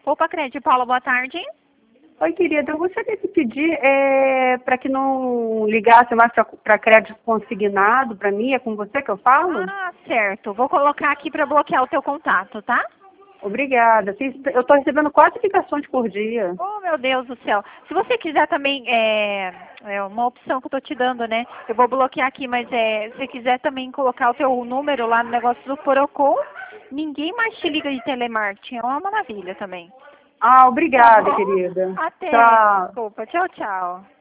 Opa, Crédito Paula, boa tarde. Oi, querida, eu gostaria de pedir para que não ligasse mais para crédito consignado para mim, é com você que eu falo? Ah, certo. Vou colocar aqui para bloquear o teu contato, tá? Obrigada. Eu estou recebendo 4 ligações por dia. Oh, meu Deus do céu. Se você quiser também, é uma opção que eu tô te dando, né? Eu vou bloquear aqui, mas se você quiser também colocar o teu número lá no negócio do Porocon, ninguém mais te liga de telemarketing. É uma maravilha também. Ah, Tá obrigada, bom? querida. Até. Tchau. Desculpa. Tchau, tchau.